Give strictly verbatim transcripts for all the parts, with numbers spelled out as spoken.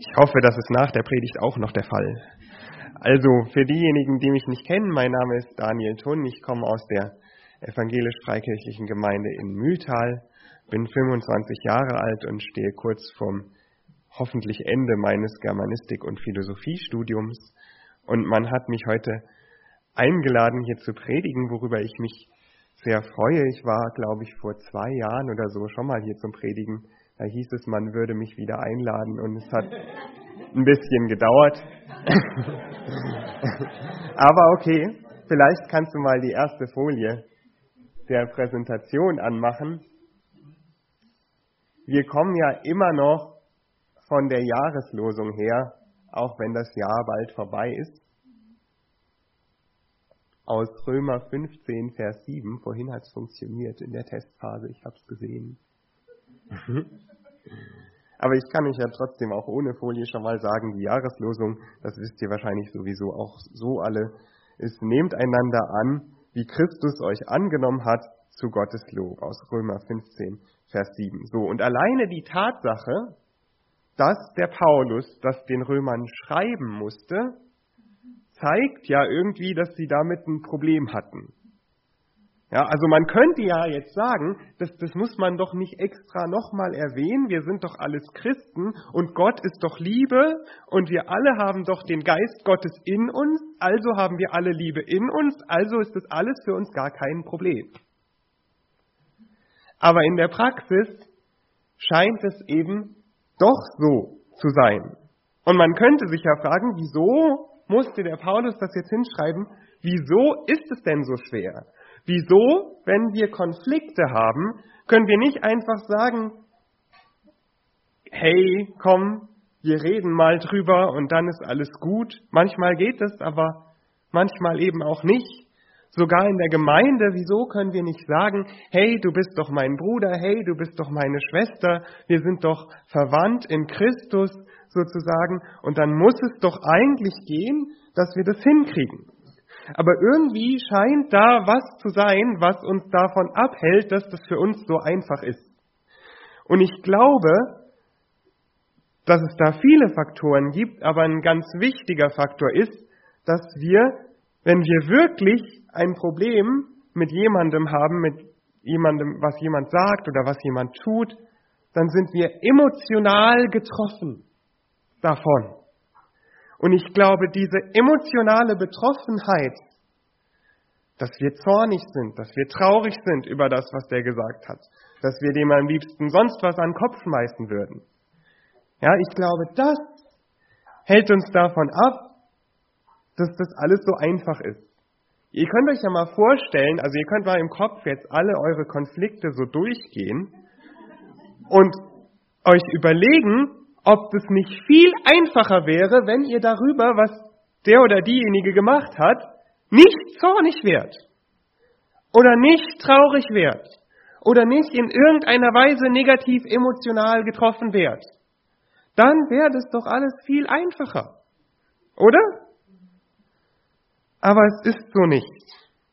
Ich hoffe, das ist nach der Predigt auch noch der Fall. Also, für diejenigen, die mich nicht kennen, mein Name ist Daniel Thun, ich komme aus der evangelisch-freikirchlichen Gemeinde in Mühltal, bin fünfundzwanzig Jahre alt und stehe kurz vorm hoffentlich Ende meines Germanistik- und Philosophiestudiums. Und man hat mich heute eingeladen, hier zu predigen, worüber ich mich sehr freue. Ich war, glaube ich, vor zwei Jahren oder so schon mal hier zum Predigen. Da hieß es, man würde mich wieder einladen und es hat ein bisschen gedauert. Aber okay, vielleicht kannst du mal die erste Folie der Präsentation anmachen. Wir kommen ja immer noch von der Jahreslosung her, auch wenn das Jahr bald vorbei ist. Aus Römer fünfzehn, Vers sieben. Vorhin hat es funktioniert in der Testphase, ich habe es gesehen. Aber ich kann euch ja trotzdem auch ohne Folie schon mal sagen, die Jahreslosung, das wisst ihr wahrscheinlich sowieso auch so alle, ist: Nehmt einander an, wie Christus euch angenommen hat, zu Gottes Lob. Aus Römer fünfzehn, Vers sieben. So, und alleine die Tatsache, dass der Paulus das den Römern schreiben musste, zeigt ja irgendwie, dass sie damit ein Problem hatten. Ja, also man könnte ja jetzt sagen, das, das muss man doch nicht extra nochmal erwähnen, wir sind doch alles Christen und Gott ist doch Liebe und wir alle haben doch den Geist Gottes in uns, also haben wir alle Liebe in uns, also ist das alles für uns gar kein Problem. Aber in der Praxis scheint es eben doch so zu sein. Und man könnte sich ja fragen, wieso musste der Paulus das jetzt hinschreiben? Wieso ist es denn so schwer? Wieso, wenn wir Konflikte haben, können wir nicht einfach sagen, hey, komm, wir reden mal drüber und dann ist alles gut. Manchmal geht es, aber manchmal eben auch nicht. Sogar in der Gemeinde, wieso können wir nicht sagen, hey, du bist doch mein Bruder, hey, du bist doch meine Schwester, wir sind doch verwandt in Christus sozusagen und dann muss es doch eigentlich gehen, dass wir das hinkriegen. Aber irgendwie scheint da was zu sein, was uns davon abhält, dass das für uns so einfach ist. Und ich glaube, dass es da viele Faktoren gibt, aber ein ganz wichtiger Faktor ist, dass wir, wenn wir wirklich ein Problem mit jemandem haben, mit jemandem, was jemand sagt oder was jemand tut, dann sind wir emotional getroffen davon. Und ich glaube, diese emotionale Betroffenheit, dass wir zornig sind, dass wir traurig sind über das, was der gesagt hat, dass wir dem am liebsten sonst was an den Kopf schmeißen würden. Ja, ich glaube, das hält uns davon ab, dass das alles so einfach ist. Ihr könnt euch ja mal vorstellen, also ihr könnt mal im Kopf jetzt alle eure Konflikte so durchgehen und euch überlegen, ob das nicht viel einfacher wäre, wenn ihr darüber, was der oder diejenige gemacht hat, nicht zornig wärt oder nicht traurig wärt oder nicht in irgendeiner Weise negativ emotional getroffen wärt. Dann wäre das doch alles viel einfacher, oder? Aber es ist so nicht.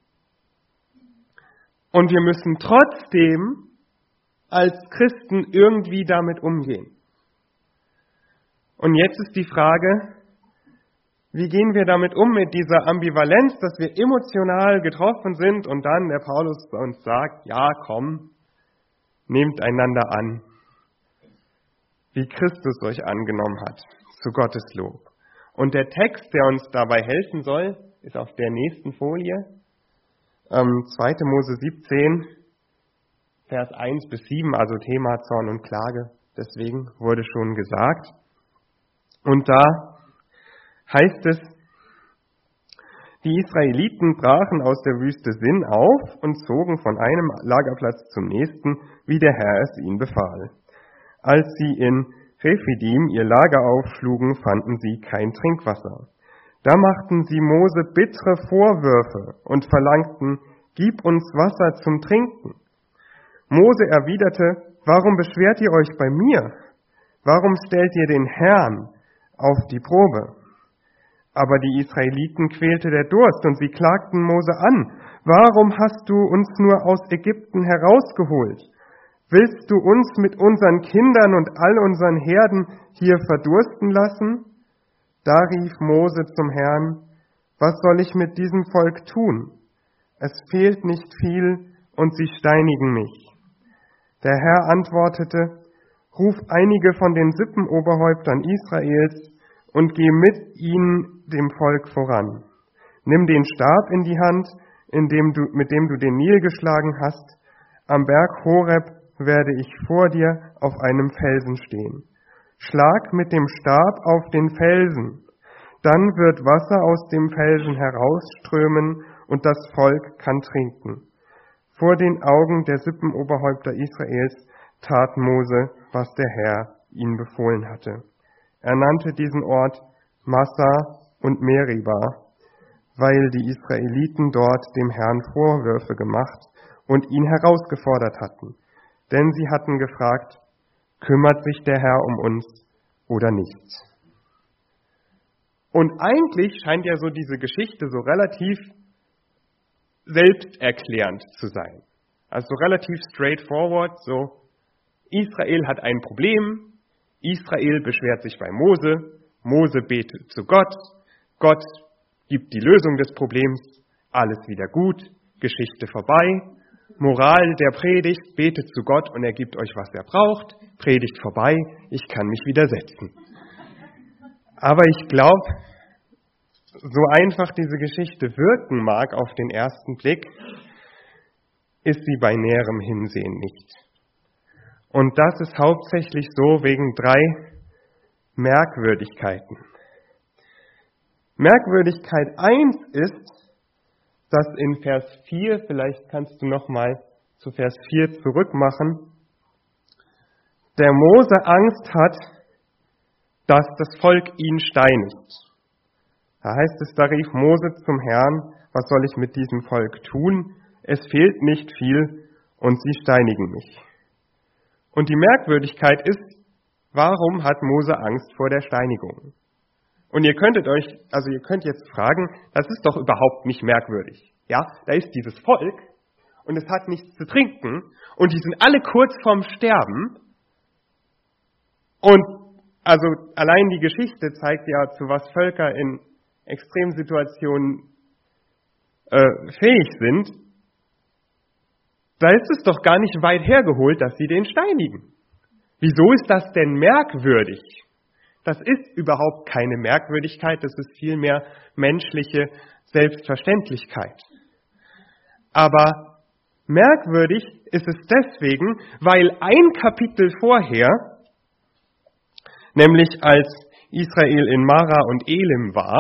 Und wir müssen trotzdem als Christen irgendwie damit umgehen. Und jetzt ist die Frage, wie gehen wir damit um, mit dieser Ambivalenz, dass wir emotional getroffen sind und dann der Paulus uns sagt, ja komm, nehmt einander an, wie Christus euch angenommen hat, zu Gottes Lob. Und der Text, der uns dabei helfen soll, ist auf der nächsten Folie, ähm, zweiter Mose siebzehn, Vers eins bis sieben, also Thema Zorn und Klage, deswegen wurde schon gesagt. Und da heißt es, die Israeliten brachen aus der Wüste Sin auf und zogen von einem Lagerplatz zum nächsten, wie der Herr es ihnen befahl. Als sie in Rephidim ihr Lager aufschlugen, fanden sie kein Trinkwasser. Da machten sie Mose bittere Vorwürfe und verlangten, gib uns Wasser zum Trinken. Mose erwiderte, warum beschwert ihr euch bei mir? Warum stellt ihr den Herrn auf die Probe? Aber die Israeliten quälte der Durst und sie klagten Mose an. Warum hast du uns nur aus Ägypten herausgeholt? Willst du uns mit unseren Kindern und all unseren Herden hier verdursten lassen? Da rief Mose zum Herrn: Was soll ich mit diesem Volk tun? Es fehlt nicht viel und sie steinigen mich. Der Herr antwortete: Ruf einige von den Sippenoberhäuptern Israels und geh mit ihnen dem Volk voran. Nimm den Stab in die Hand, in dem du, mit dem du den Nil geschlagen hast. Am Berg Horeb werde ich vor dir auf einem Felsen stehen. Schlag mit dem Stab auf den Felsen. Dann wird Wasser aus dem Felsen herausströmen und das Volk kann trinken. Vor den Augen der Sippenoberhäupter Israels tat Mose, was der Herr ihm befohlen hatte. Er nannte diesen Ort Massa und Meriba, weil die Israeliten dort dem Herrn Vorwürfe gemacht und ihn herausgefordert hatten. Denn sie hatten gefragt: Kümmert sich der Herr um uns oder nicht? Und eigentlich scheint ja so diese Geschichte so relativ selbsterklärend zu sein. Also so relativ straightforward, so Israel hat ein Problem, Israel beschwert sich bei Mose, Mose betet zu Gott, Gott gibt die Lösung des Problems, alles wieder gut, Geschichte vorbei, Moral der Predigt, betet zu Gott und er gibt euch, was er braucht, Predigt vorbei, ich kann mich widersetzen. Aber ich glaube, so einfach diese Geschichte wirken mag auf den ersten Blick, ist sie bei näherem Hinsehen nicht. Und das ist hauptsächlich so wegen drei Merkwürdigkeiten. Merkwürdigkeit eins ist, dass in Vers vier, vielleicht kannst du nochmal zu Vers vier zurückmachen, der Mose Angst hat, dass das Volk ihn steinigt. Da heißt es, da rief Mose zum Herrn: Was soll ich mit diesem Volk tun? Es fehlt nicht viel und sie steinigen mich. Und die Merkwürdigkeit ist, warum hat Mose Angst vor der Steinigung? Und ihr könntet euch, also ihr könnt jetzt fragen, das ist doch überhaupt nicht merkwürdig. Ja, da ist dieses Volk und es hat nichts zu trinken und die sind alle kurz vorm Sterben. Und also allein die Geschichte zeigt ja, zu was Völker in Extremsituationen äh, fähig sind. Da ist es doch gar nicht weit hergeholt, dass sie den steinigen. Wieso ist das denn merkwürdig? Das ist überhaupt keine Merkwürdigkeit, das ist vielmehr menschliche Selbstverständlichkeit. Aber merkwürdig ist es deswegen, weil ein Kapitel vorher, nämlich als Israel in Mara und Elim war,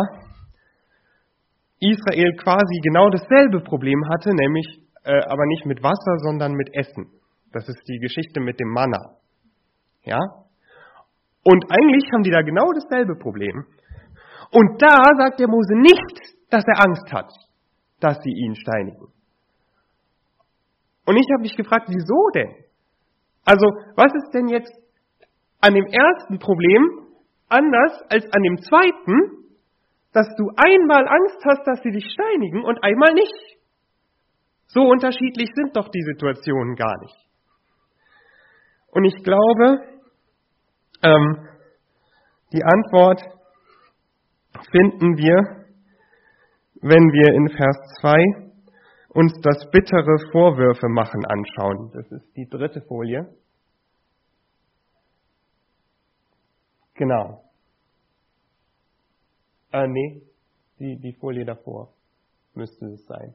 Israel quasi genau dasselbe Problem hatte, nämlich äh, aber nicht mit Wasser, sondern mit Essen. Das ist die Geschichte mit dem Manna. Ja? Und eigentlich haben die da genau dasselbe Problem. Und da sagt der Mose nicht, dass er Angst hat, dass sie ihn steinigen. Und ich habe mich gefragt, wieso denn? Also, was ist denn jetzt an dem ersten Problem anders als an dem zweiten, dass du einmal Angst hast, dass sie dich steinigen und einmal nicht? So unterschiedlich sind doch die Situationen gar nicht. Und ich glaube, ähm, die Antwort finden wir, wenn wir in Vers zwei uns das bittere Vorwürfe machen anschauen. Das ist die dritte Folie. Genau. Äh, nee, die, die Folie davor müsste es sein.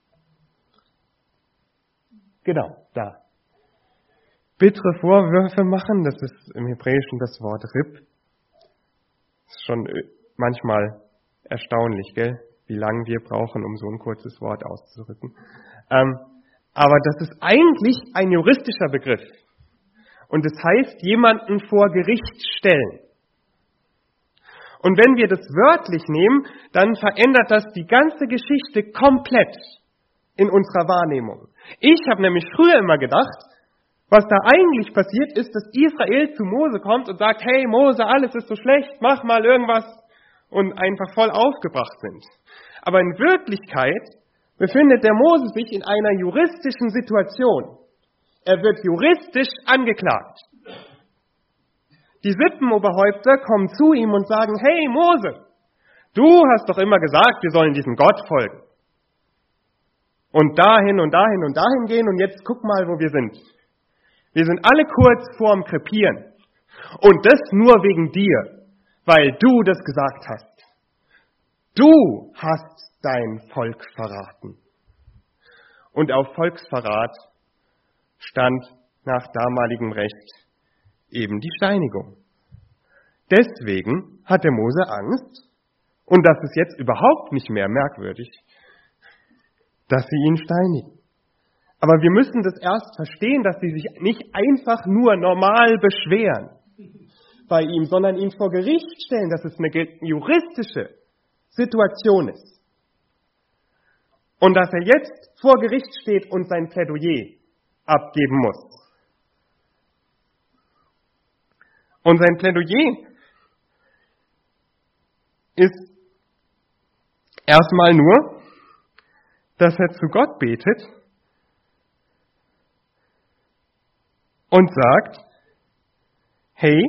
Genau, da. Bittere Vorwürfe machen, das ist im Hebräischen das Wort Rib. Das ist schon manchmal erstaunlich, gell? Wie lange wir brauchen, um so ein kurzes Wort auszudrücken. Ähm, aber das ist eigentlich ein juristischer Begriff. Und es heißt, jemanden vor Gericht stellen. Und wenn wir das wörtlich nehmen, dann verändert das die ganze Geschichte komplett in unserer Wahrnehmung. Ich habe nämlich früher immer gedacht, was da eigentlich passiert ist, dass Israel zu Mose kommt und sagt, hey Mose, alles ist so schlecht, mach mal irgendwas, und einfach voll aufgebracht sind. Aber in Wirklichkeit befindet der Mose sich in einer juristischen Situation. Er wird juristisch angeklagt. Die Sippenoberhäupter kommen zu ihm und sagen, hey Mose, du hast doch immer gesagt, wir sollen diesem Gott folgen. Und dahin und dahin und dahin gehen und jetzt guck mal, wo wir sind. Wir sind alle kurz vorm Krepieren. Und das nur wegen dir, weil du das gesagt hast. Du hast dein Volk verraten. Und auf Volksverrat stand nach damaligem Recht eben die Steinigung. Deswegen hatte Mose Angst, und das ist jetzt überhaupt nicht mehr merkwürdig, dass sie ihn steinigen. Aber wir müssen das erst verstehen, dass sie sich nicht einfach nur normal beschweren bei ihm, sondern ihn vor Gericht stellen, dass es eine juristische Situation ist. Und dass er jetzt vor Gericht steht und sein Plädoyer abgeben muss. Und sein Plädoyer ist erstmal nur, dass er zu Gott betet und sagt, hey,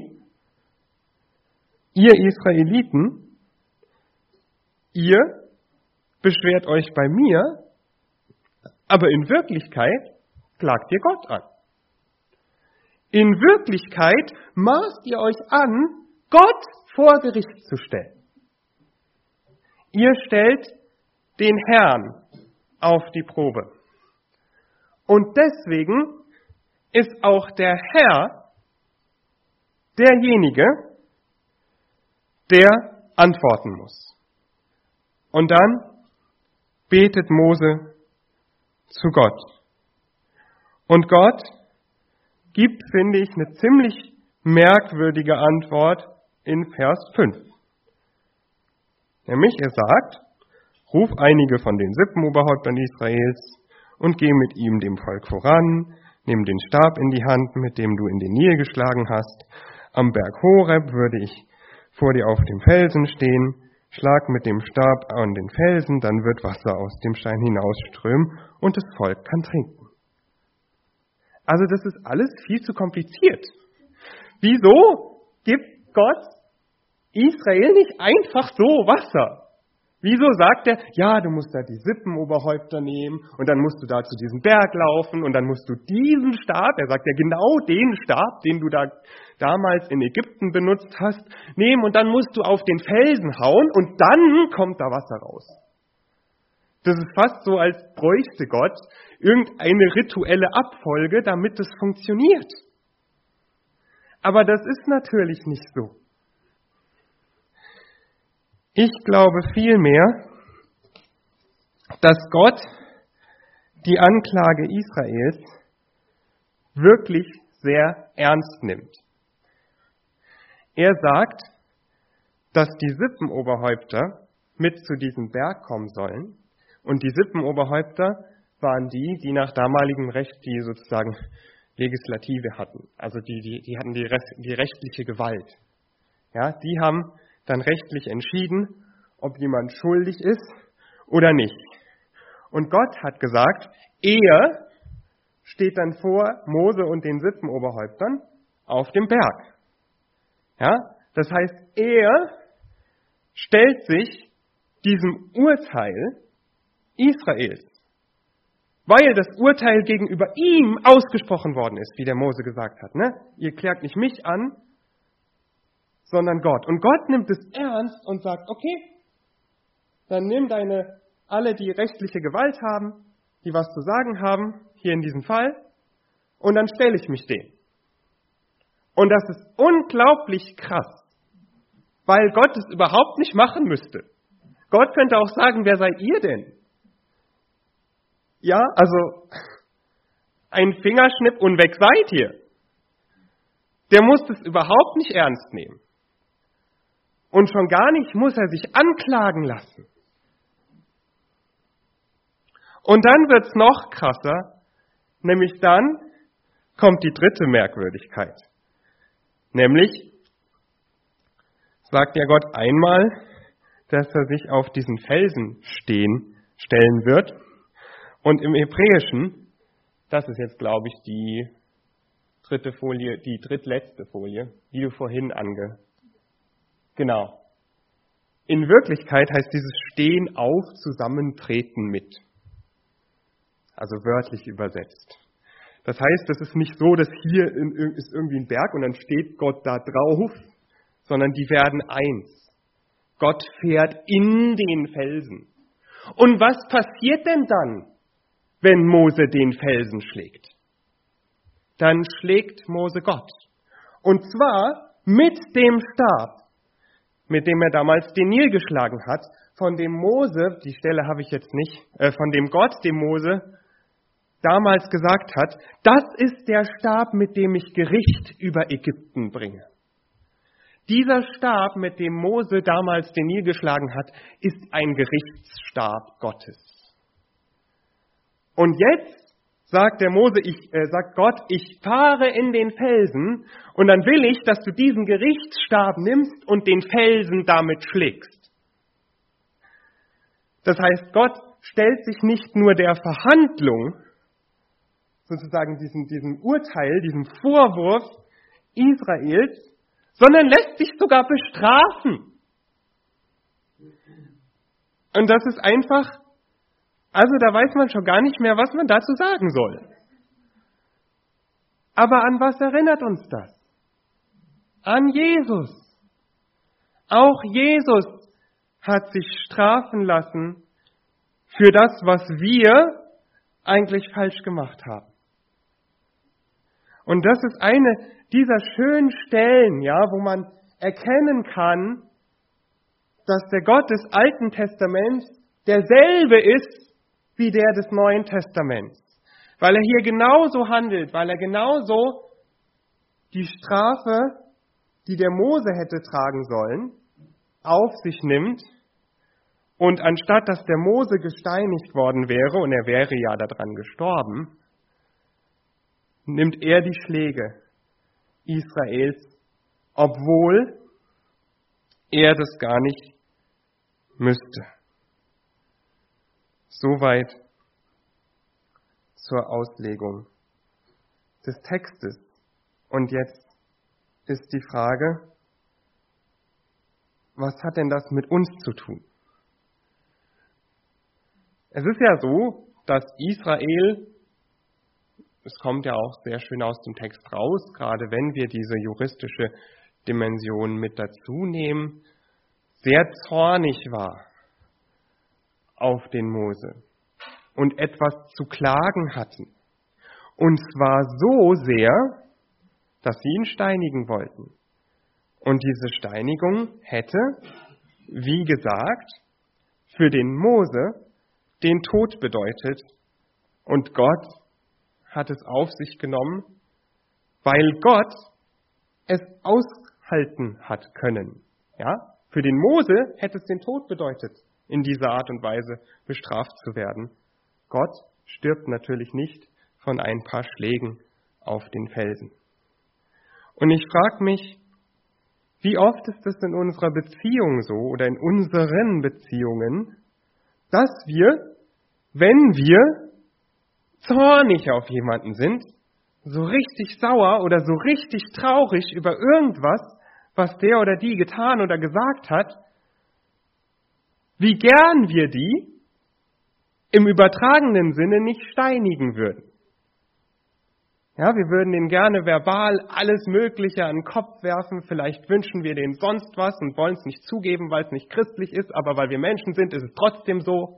ihr Israeliten, ihr beschwert euch bei mir, aber in Wirklichkeit klagt ihr Gott an. In Wirklichkeit maßt ihr euch an, Gott vor Gericht zu stellen. Ihr stellt den Herrn auf die Probe. Und deswegen ist auch der Herr derjenige, der antworten muss. Und dann betet Mose zu Gott. Und Gott gibt, finde ich, eine ziemlich merkwürdige Antwort in Vers fünf. Nämlich, er sagt, ruf einige von den Sippenoberhäuptern Israels und geh mit ihm dem Volk voran, nimm den Stab in die Hand, mit dem du in den Nil geschlagen hast. Am Berg Horeb würde ich vor dir auf dem Felsen stehen, schlag mit dem Stab an den Felsen, dann wird Wasser aus dem Stein hinausströmen und das Volk kann trinken. Also das ist alles viel zu kompliziert. Wieso gibt Gott Israel nicht einfach so Wasser? Wieso sagt er, ja, du musst da die Sippenoberhäupter nehmen und dann musst du da zu diesem Berg laufen und dann musst du diesen Stab, er sagt ja genau den Stab, den du da damals in Ägypten benutzt hast, nehmen und dann musst du auf den Felsen hauen und dann kommt da Wasser raus. Das ist fast so, als bräuchte Gott irgendeine rituelle Abfolge, damit es funktioniert. Aber das ist natürlich nicht so. Ich glaube vielmehr, dass Gott die Anklage Israels wirklich sehr ernst nimmt. Er sagt, dass die Sippenoberhäupter mit zu diesem Berg kommen sollen. Und die Sippenoberhäupter waren die, die nach damaligem Recht die sozusagen Legislative hatten. Also die, die, die hatten die, die rechtliche Gewalt. Ja, die haben dann rechtlich entschieden, ob jemand schuldig ist oder nicht. Und Gott hat gesagt, er steht dann vor Mose und den Sippenoberhäuptern auf dem Berg. Ja, das heißt, er stellt sich diesem Urteil Israels, weil das Urteil gegenüber ihm ausgesprochen worden ist, wie der Mose gesagt hat. Ne? Ihr klagt nicht mich an, sondern Gott. Und Gott nimmt es ernst und sagt, okay, dann nimm deine, alle, die rechtliche Gewalt haben, die was zu sagen haben, hier in diesem Fall, und dann stelle ich mich denen. Und das ist unglaublich krass, weil Gott es überhaupt nicht machen müsste. Gott könnte auch sagen, wer seid ihr denn? Ja, also ein Fingerschnipp und weg seid ihr. Der muss es überhaupt nicht ernst nehmen. Und schon gar nicht muss er sich anklagen lassen. Und dann wird's noch krasser, nämlich dann kommt die dritte Merkwürdigkeit. Nämlich sagt ja Gott einmal, dass er sich auf diesen Felsen stehen, stellen wird. Und im Hebräischen Das ist jetzt, glaube ich, die dritte Folie, die drittletzte Folie, die du vorhin ange... Genau. In Wirklichkeit heißt dieses Stehen auf, Zusammentreten mit. Also wörtlich übersetzt. Das heißt, es ist nicht so, dass hier ist irgendwie ein Berg und dann steht Gott da drauf, sondern die werden eins. Gott fährt in den Felsen. Und was passiert denn dann, wenn Mose den Felsen schlägt? Dann schlägt Mose Gott. Und zwar mit dem Stab, mit dem er damals den Nil geschlagen hat, von dem Mose, die Stelle habe ich jetzt nicht, äh, von dem Gott dem Mose damals gesagt hat, das ist der Stab, mit dem ich Gericht über Ägypten bringe. Dieser Stab, mit dem Mose damals den Nil geschlagen hat, ist ein Gerichtsstab Gottes. Und jetzt sagt der Mose, ich, äh, sagt Gott, ich fahre in den Felsen und dann will ich, dass du diesen Gerichtsstab nimmst und den Felsen damit schlägst. Das heißt, Gott stellt sich nicht nur der Verhandlung, sozusagen diesem, diesem Urteil, diesem Vorwurf Israels, sondern lässt sich sogar bestrafen. Und das ist einfach, also da weiß man schon gar nicht mehr, was man dazu sagen soll. Aber an was erinnert uns das? An Jesus. Auch Jesus hat sich strafen lassen für das, was wir eigentlich falsch gemacht haben. Und das ist eine dieser schönen Stellen, ja, wo man erkennen kann, dass der Gott des Alten Testaments derselbe ist wie der des Neuen Testaments. Weil er hier genauso handelt, weil er genauso die Strafe, die der Mose hätte tragen sollen, auf sich nimmt. Und anstatt dass der Mose gesteinigt worden wäre, und er wäre ja daran gestorben, nimmt er die Schläge Israels, obwohl er das gar nicht müsste. Soweit zur Auslegung des Textes. Und jetzt ist die Frage, was hat denn das mit uns zu tun? Es ist ja so, dass Israel, es kommt ja auch sehr schön aus dem Text raus, gerade wenn wir diese juristische Dimension mit dazu nehmen, sehr zornig war auf den Mose und etwas zu klagen hatten. Und zwar so sehr, dass sie ihn steinigen wollten. Und diese Steinigung hätte, wie gesagt, für den Mose den Tod bedeutet. Und Gott hat es auf sich genommen, weil Gott es aushalten hat können. Ja? Für den Mose hätte es den Tod bedeutet, in dieser Art und Weise bestraft zu werden. Gott stirbt natürlich nicht von ein paar Schlägen auf den Felsen. Und ich frage mich, wie oft ist es in unserer Beziehung so oder in unseren Beziehungen, dass wir, wenn wir zornig auf jemanden sind, so richtig sauer oder so richtig traurig über irgendwas, was der oder die getan oder gesagt hat, wie gern wir die im übertragenen Sinne nicht steinigen würden. Ja, wir würden denen gerne verbal alles Mögliche an den Kopf werfen, vielleicht wünschen wir denen sonst was und wollen es nicht zugeben, weil es nicht christlich ist, aber weil wir Menschen sind, ist es trotzdem so.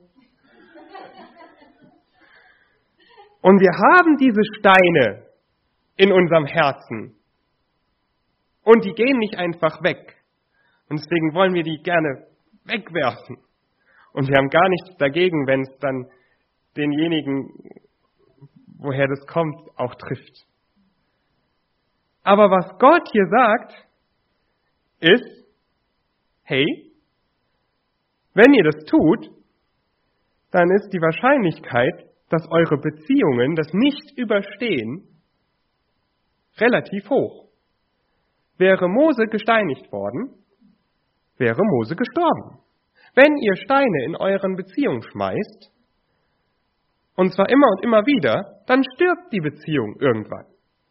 Und wir haben diese Steine in unserem Herzen und die gehen nicht einfach weg. Und deswegen wollen wir die gerne wegwerfen. Und wir haben gar nichts dagegen, wenn es dann denjenigen, woher das kommt, auch trifft. Aber was Gott hier sagt, ist, hey, wenn ihr das tut, dann ist die Wahrscheinlichkeit, dass eure Beziehungen das nicht überstehen, relativ hoch. Wäre Mose gesteinigt worden, wäre Mose gestorben. Wenn ihr Steine in euren Beziehungen schmeißt, und zwar immer und immer wieder, dann stirbt die Beziehung irgendwann.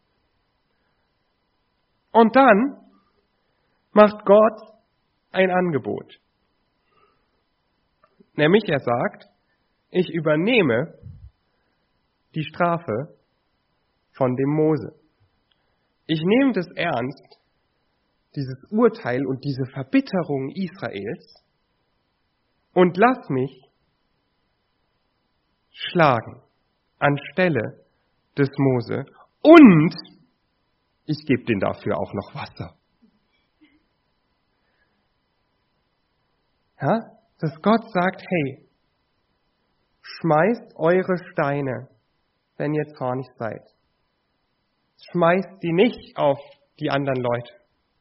Und dann macht Gott ein Angebot. Nämlich er sagt, ich übernehme die Strafe von dem Mose. Ich nehme das ernst, dieses Urteil und diese Verbitterung Israels, und lass mich schlagen anstelle des Mose, und ich gebe denen dafür auch noch Wasser. Ja? Dass Gott sagt, hey, schmeißt eure Steine, wenn ihr zornig seid. Schmeißt sie nicht auf die anderen Leute.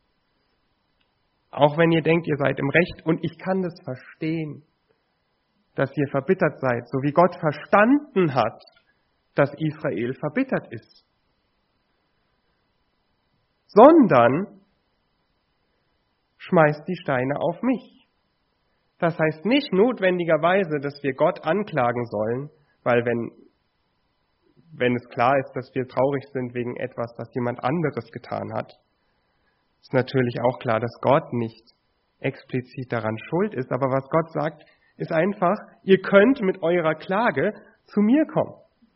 Auch wenn ihr denkt, ihr seid im Recht. Und ich kann das verstehen, dass ihr verbittert seid, so wie Gott verstanden hat, dass Israel verbittert ist. Sondern schmeißt die Steine auf mich. Das heißt nicht notwendigerweise, dass wir Gott anklagen sollen, weil wenn, wenn es klar ist, dass wir traurig sind wegen etwas, was jemand anderes getan hat, ist natürlich auch klar, dass Gott nicht explizit daran schuld ist. Aber was Gott sagt, ist einfach, ihr könnt mit eurer Klage zu mir kommen.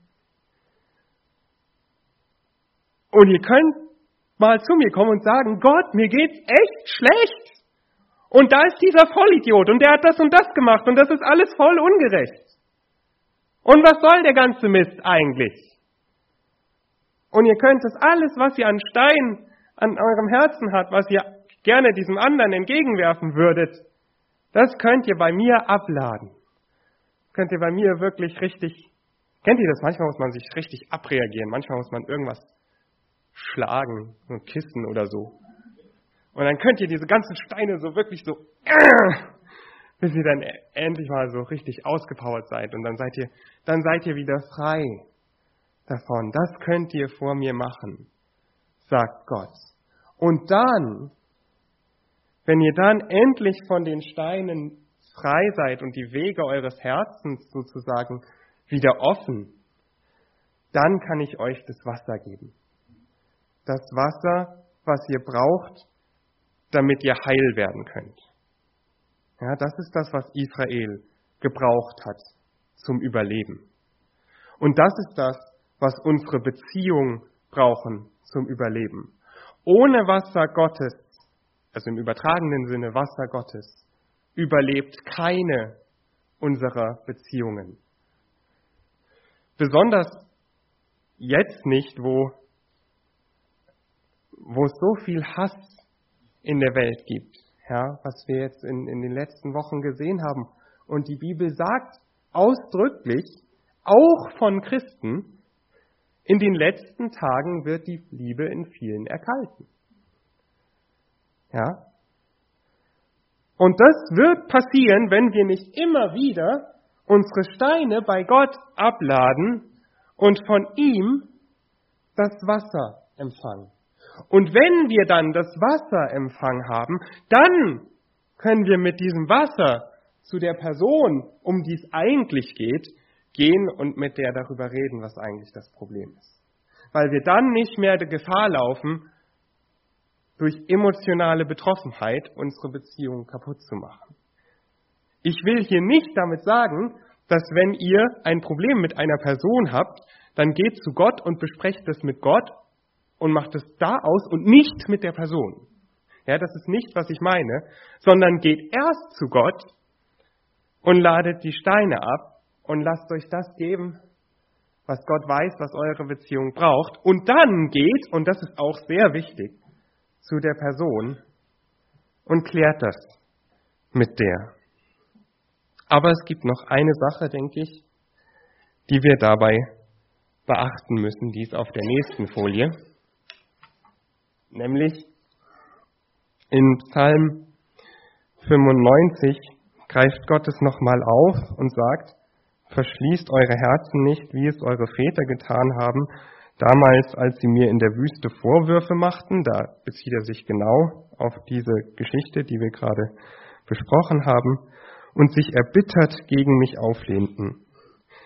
Und ihr könnt mal zu mir kommen und sagen, Gott, mir geht's echt schlecht. Und da ist dieser Vollidiot und der hat das und das gemacht und das ist alles voll ungerecht. Und was soll der ganze Mist eigentlich? Und ihr könnt das alles, was ihr an Stein an eurem Herzen habt, was ihr gerne diesem anderen entgegenwerfen würdet, das könnt ihr bei mir abladen. Könnt ihr bei mir wirklich richtig, kennt ihr das? Manchmal muss man sich richtig abreagieren, manchmal muss man irgendwas schlagen, so ein Kissen oder so. Und dann könnt ihr diese ganzen Steine so wirklich so, bis ihr dann endlich mal so richtig ausgepowert seid. Und dann seid ihr, dann seid ihr wieder frei davon. Das könnt ihr vor mir machen, sagt Gott. Und dann, wenn ihr dann endlich von den Steinen frei seid und die Wege eures Herzens sozusagen wieder offen, dann kann ich euch das Wasser geben. Das Wasser, was ihr braucht, damit ihr heil werden könnt. Ja, das ist das, was Israel gebraucht hat zum Überleben. Und das ist das, was unsere Beziehungen brauchen zum Überleben. Ohne Wasser Gottes, also im übertragenen Sinne Wasser Gottes, überlebt keine unserer Beziehungen. Besonders jetzt nicht, wo, wo es so viel Hass in der Welt gibt, ja, was wir jetzt in, in den letzten Wochen gesehen haben. Und die Bibel sagt ausdrücklich, auch von Christen, in den letzten Tagen wird die Liebe in vielen erkalten. Ja? Und das wird passieren, wenn wir nicht immer wieder unsere Steine bei Gott abladen und von ihm das Wasser empfangen. Und wenn wir dann das Wasserempfang haben, dann können wir mit diesem Wasser zu der Person, um die es eigentlich geht, gehen und mit der darüber reden, was eigentlich das Problem ist. Weil wir dann nicht mehr die Gefahr laufen, durch emotionale Betroffenheit unsere Beziehung kaputt zu machen. Ich will hier nicht damit sagen, dass wenn ihr ein Problem mit einer Person habt, dann geht zu Gott und besprecht das mit Gott und macht es da aus und nicht mit der Person. Ja, das ist nicht, was ich meine, sondern geht erst zu Gott und ladet die Steine ab und lasst euch das geben, was Gott weiß, was eure Beziehung braucht. Und dann geht, und das ist auch sehr wichtig, zu der Person und klärt das mit der. Aber es gibt noch eine Sache, denke ich, die wir dabei beachten müssen, die ist auf der nächsten Folie. Nämlich in Psalm fünfundneunzig greift Gott es nochmal auf und sagt, verschließt eure Herzen nicht, wie es eure Väter getan haben, damals, als sie mir in der Wüste Vorwürfe machten. Da bezieht er sich genau auf diese Geschichte, die wir gerade besprochen haben, und sich erbittert gegen mich auflehnten.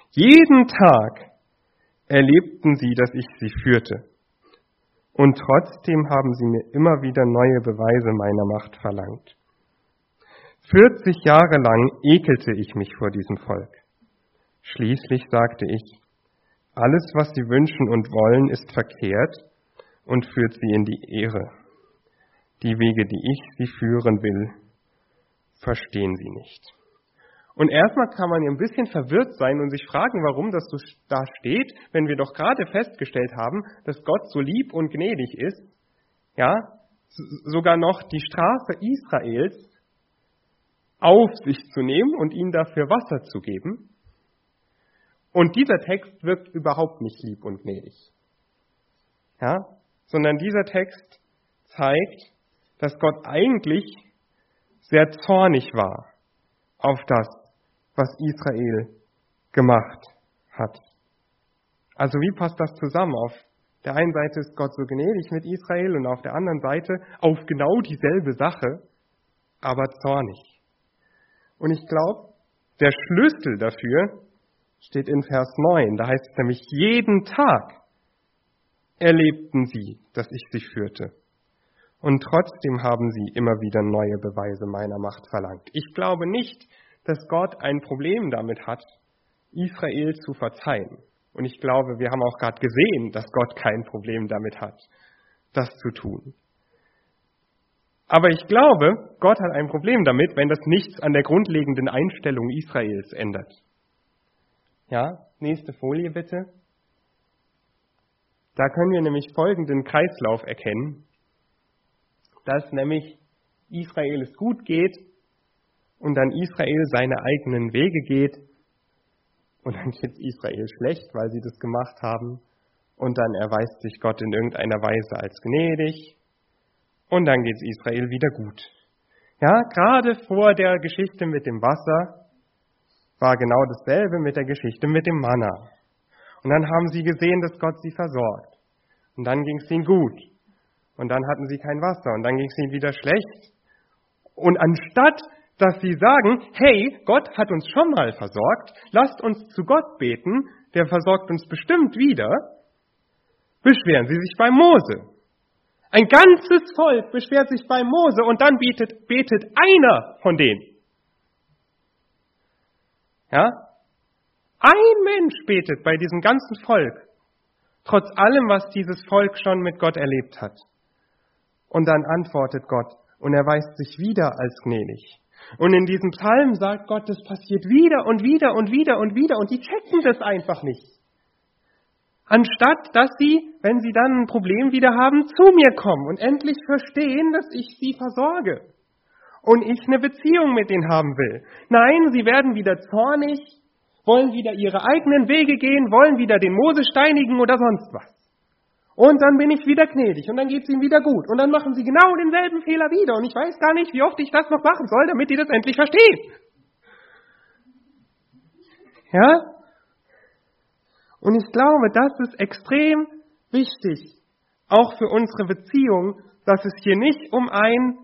Jeden Tag erlebten sie, dass ich sie führte. Und trotzdem haben sie mir immer wieder neue Beweise meiner Macht verlangt. vierzig Jahre lang ekelte ich mich vor diesem Volk. Schließlich sagte ich, alles, was sie wünschen und wollen, ist verkehrt und führt sie in die Irre. Die Wege, die ich sie führen will, verstehen sie nicht. Und erstmal kann man ja ein bisschen verwirrt sein und sich fragen, warum das so da steht, wenn wir doch gerade festgestellt haben, dass Gott so lieb und gnädig ist, ja, sogar noch die Strafe Israels auf sich zu nehmen und ihnen dafür Wasser zu geben. Und dieser Text wirkt überhaupt nicht lieb und gnädig. Ja, sondern dieser Text zeigt, dass Gott eigentlich sehr zornig war auf das, was Israel gemacht hat. Also wie passt das zusammen? Auf der einen Seite ist Gott so gnädig mit Israel und auf der anderen Seite auf genau dieselbe Sache, aber zornig. Und ich glaube, der Schlüssel dafür steht in Vers neun. Da heißt es nämlich, jeden Tag erlebten sie, dass ich sie führte. Und trotzdem haben sie immer wieder neue Beweise meiner Macht verlangt. Ich glaube nicht, dass Gott ein Problem damit hat, Israel zu verzeihen. Und ich glaube, wir haben auch gerade gesehen, dass Gott kein Problem damit hat, das zu tun. Aber ich glaube, Gott hat ein Problem damit, wenn das nichts an der grundlegenden Einstellung Israels ändert. Ja, nächste Folie bitte. Da können wir nämlich folgenden Kreislauf erkennen, dass nämlich Israel es gut geht und dann Israel seine eigenen Wege geht und dann geht es Israel schlecht, weil sie das gemacht haben und dann erweist sich Gott in irgendeiner Weise als gnädig und dann geht es Israel wieder gut. Ja, gerade vor der Geschichte mit dem Wasser war genau dasselbe mit der Geschichte mit dem Manna. Und dann haben sie gesehen, dass Gott sie versorgt. Und dann ging es ihnen gut. Und dann hatten sie kein Wasser. Und dann ging es ihnen wieder schlecht. Und anstatt, dass sie sagen, hey, Gott hat uns schon mal versorgt, lasst uns zu Gott beten, der versorgt uns bestimmt wieder, beschweren sie sich bei Mose. Ein ganzes Volk beschwert sich bei Mose und dann betet, betet einer von denen. Ja? Ein Mensch betet bei diesem ganzen Volk, trotz allem, was dieses Volk schon mit Gott erlebt hat. Und dann antwortet Gott und erweist sich wieder als gnädig. Und in diesem Psalm sagt Gott, das passiert wieder und wieder und wieder und wieder und die checken das einfach nicht. Anstatt, dass sie, wenn sie dann ein Problem wieder haben, zu mir kommen und endlich verstehen, dass ich sie versorge und ich eine Beziehung mit denen haben will. Nein, sie werden wieder zornig, wollen wieder ihre eigenen Wege gehen, wollen wieder den Mose steinigen oder sonst was. Und dann bin ich wieder gnädig und dann geht es ihnen wieder gut. Und dann machen sie genau denselben Fehler wieder. Und ich weiß gar nicht, wie oft ich das noch machen soll, damit die das endlich verstehen. Ja? Und ich glaube, das ist extrem wichtig, auch für unsere Beziehung, dass es hier nicht um ein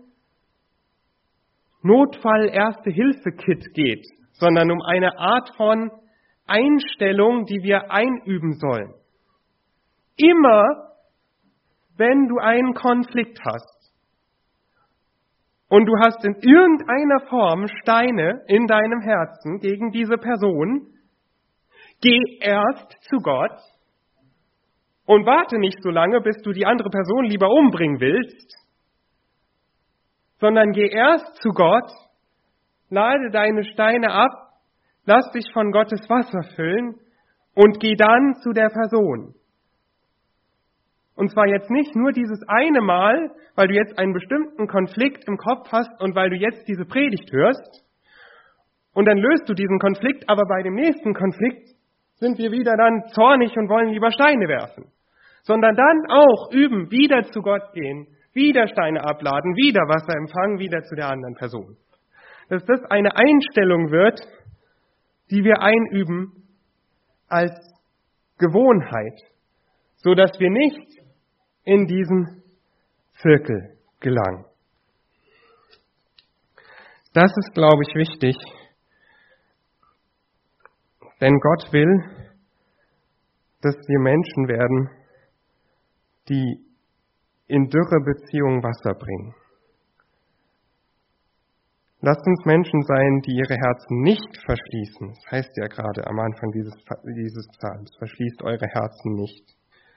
Notfall-Erste-Hilfe-Kit geht, sondern um eine Art von Einstellung, die wir einüben sollen. Immer, wenn du einen Konflikt hast und du hast in irgendeiner Form Steine in deinem Herzen gegen diese Person, geh erst zu Gott und warte nicht so lange, bis du die andere Person lieber umbringen willst, sondern geh erst zu Gott, lade deine Steine ab, lass dich von Gottes Wasser füllen und geh dann zu der Person. Und zwar jetzt nicht nur dieses eine Mal, weil du jetzt einen bestimmten Konflikt im Kopf hast und weil du jetzt diese Predigt hörst und dann löst du diesen Konflikt, aber bei dem nächsten Konflikt sind wir wieder dann zornig und wollen lieber Steine werfen. Sondern dann auch üben, wieder zu Gott gehen, wieder Steine abladen, wieder Wasser empfangen, wieder zu der anderen Person. Dass das eine Einstellung wird, die wir einüben als Gewohnheit, so dass wir nicht in diesen Zirkel gelangen. Das ist, glaube ich, wichtig, Denn Gott will, dass wir Menschen werden, die in dürre Beziehungen Wasser bringen. Lasst uns Menschen sein, die ihre Herzen nicht verschließen. Das heißt ja gerade am Anfang dieses, dieses Psalms, verschließt eure Herzen nicht.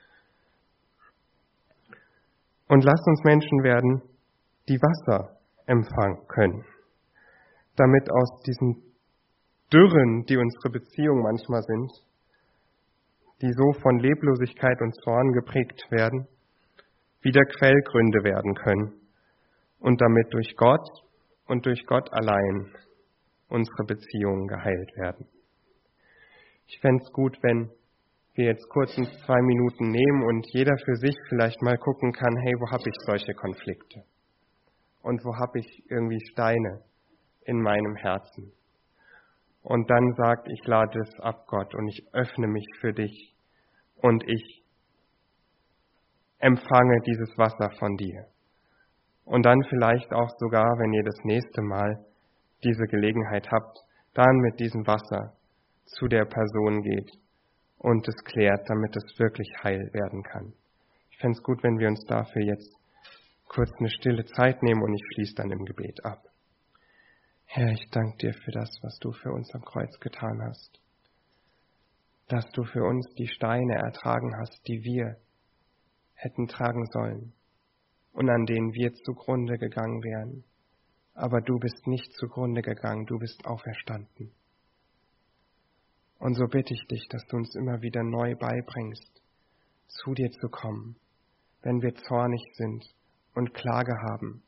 Und lasst uns Menschen werden, die Wasser empfangen können, damit aus diesen Dürren, die unsere Beziehungen manchmal sind, die so von Leblosigkeit und Zorn geprägt werden, wieder Quellgründe werden können und damit durch Gott und durch Gott allein unsere Beziehungen geheilt werden. Ich fände es gut, wenn wir jetzt kurz uns zwei Minuten nehmen und jeder für sich vielleicht mal gucken kann, hey, wo habe ich solche Konflikte? Und wo habe ich irgendwie Steine in meinem Herzen? Und dann sagt, ich lade es ab, Gott, und ich öffne mich für dich und ich empfange dieses Wasser von dir. Und dann vielleicht auch sogar, wenn ihr das nächste Mal diese Gelegenheit habt, dann mit diesem Wasser zu der Person geht und es klärt, damit es wirklich heil werden kann. Ich fände es gut, wenn wir uns dafür jetzt kurz eine stille Zeit nehmen und ich schließe dann im Gebet ab. Herr, ich danke dir für das, was du für uns am Kreuz getan hast. Dass du für uns die Steine ertragen hast, die wir hätten tragen sollen und an denen wir zugrunde gegangen wären. Aber du bist nicht zugrunde gegangen, du bist auferstanden. Und so bitte ich dich, dass du uns immer wieder neu beibringst, zu dir zu kommen, wenn wir zornig sind und Klage haben,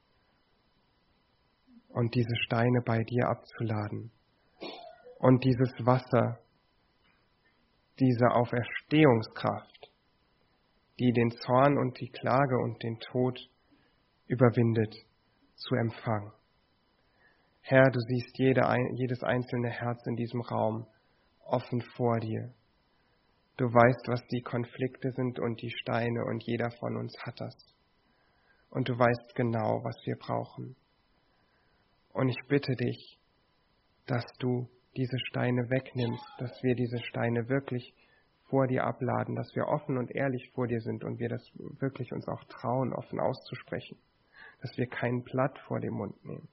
und diese Steine bei dir abzuladen und dieses Wasser, diese Auferstehungskraft, die den Zorn und die Klage und den Tod überwindet, zu empfangen. Herr, du siehst jede, jedes einzelne Herz in diesem Raum offen vor dir. Du weißt, was die Konflikte sind und die Steine, und jeder von uns hat das. Und du weißt genau, was wir brauchen. Und ich bitte dich, dass du diese Steine wegnimmst, dass wir diese Steine wirklich vor dir abladen, dass wir offen und ehrlich vor dir sind und wir das wirklich uns auch trauen, offen auszusprechen, dass wir kein Blatt vor den Mund nehmen.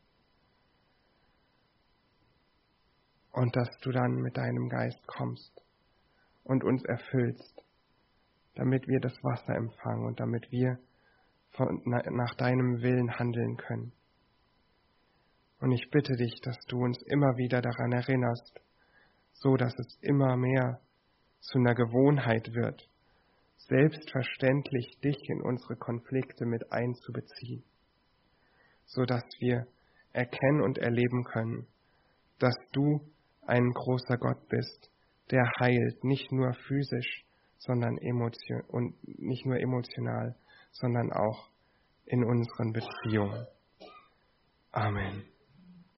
Und dass du dann mit deinem Geist kommst und uns erfüllst, damit wir das Wasser empfangen und damit wir von, nach deinem Willen handeln können. Und ich bitte dich, dass du uns immer wieder daran erinnerst, so dass es immer mehr zu einer Gewohnheit wird, selbstverständlich dich in unsere Konflikte mit einzubeziehen, so dass wir erkennen und erleben können, dass du ein großer Gott bist, der heilt, nicht nur physisch, sondern emotion und nicht nur emotional, sondern auch in unseren Beziehungen. Amen.